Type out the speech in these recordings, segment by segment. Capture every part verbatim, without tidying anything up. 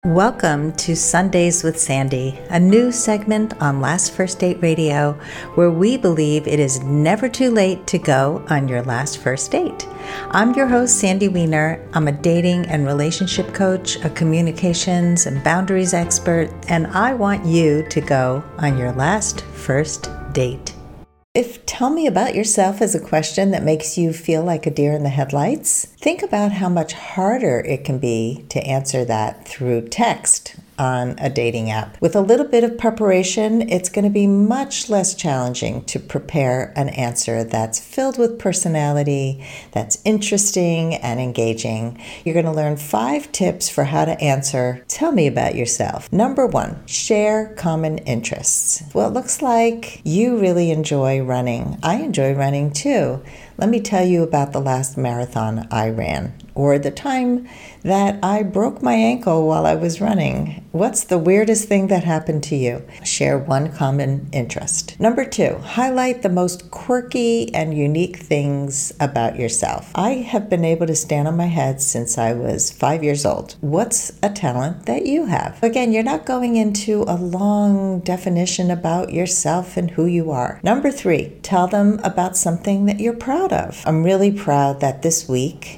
Welcome to Sundays with Sandy, a new segment on Last First Date Radio where we believe it is never too late to go on your last first date. I'm your host, Sandy Weiner. I'm a dating and relationship coach, a communications and boundaries expert, and I want you to go on your last first date. If tell me about yourself is a question that makes you feel like a deer in the headlights, think about how much harder it can be to answer that through text on a dating app. With a little bit of preparation, it's going to be much less challenging to prepare an answer that's filled with personality, that's interesting and engaging. You're going to learn five tips for how to answer, tell me about yourself. Number one, share common interests. Well, it looks like you really enjoy running. I enjoy running too. Let me tell you about the last marathon I ran, or the time that I broke my ankle while I was running. What's the weirdest thing that happened to you? Share one common interest. Number two, highlight the most quirky and unique things about yourself. I have been able to stand on my head since I was five years old. What's a talent that you have? Again, you're not going into a long definition about yourself and who you are. Number three, tell them about something that you're proud of. I'm really proud that this week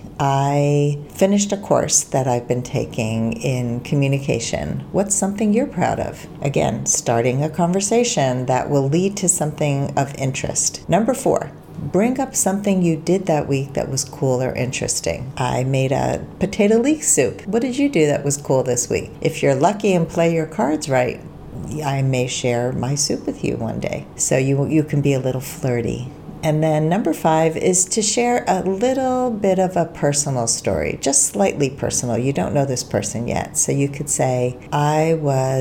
I finished a course that I've been taking in communication. What's something you're proud of? Again, starting a conversation that will lead to something of interest. Number four, bring up something you did that week that was cool or interesting. I made a potato leek soup. What did you do that was cool this week? If you're lucky and play your cards right, I may share my soup with you one day. So you you can be a little flirty. And then number five is to share a little bit of a personal story, just slightly personal. You don't know this person yet. So you could say, I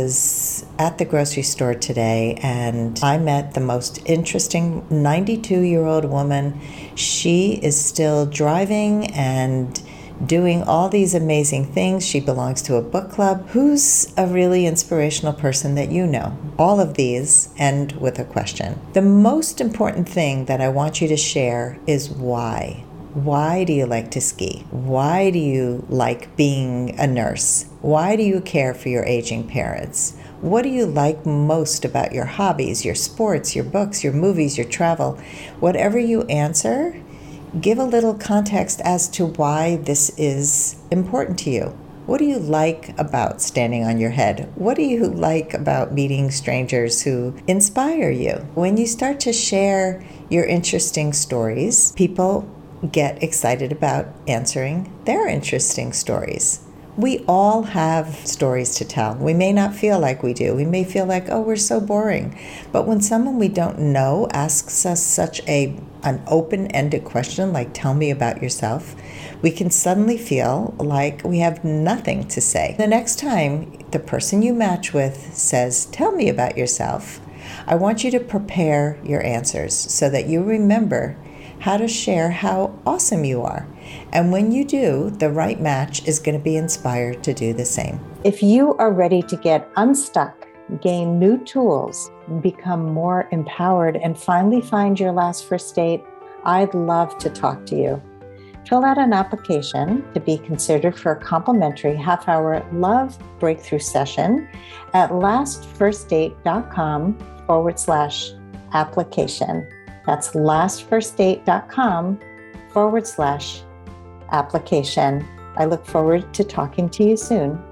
was at the grocery store today and I met the most interesting ninety-two-year-old woman. She is still driving and doing all these amazing things. She belongs to a book club. Who's a really inspirational person that you know? All of these end with a question. The most important thing that I want you to share is why. Why do you like to ski? Why do you like being a nurse? Why do you care for your aging parents? What do you like most about your hobbies, your sports, your books, your movies, your travel? Whatever you answer, give a little context as to why this is important to you. What do you like about standing on your head? What do you like about meeting strangers who inspire you? When you start to share your interesting stories, people get excited about answering their interesting stories. We all have stories to tell. We may not feel like we do. We may feel like, oh, we're so boring. But when someone we don't know asks us such a an open-ended question like, tell me about yourself, we can suddenly feel like we have nothing to say. The next time the person you match with says, tell me about yourself, I want you to prepare your answers so that you remember how to share how awesome you are. And when you do, the right match is going to be inspired to do the same. If you are ready to get unstuck, gain new tools, become more empowered, and finally find your last first date, I'd love to talk to you. Fill out an application to be considered for a complimentary half-hour love breakthrough session at lastfirstdate.com forward slash application. That's lastfirstdate.com forward slash application. I look forward to talking to you soon.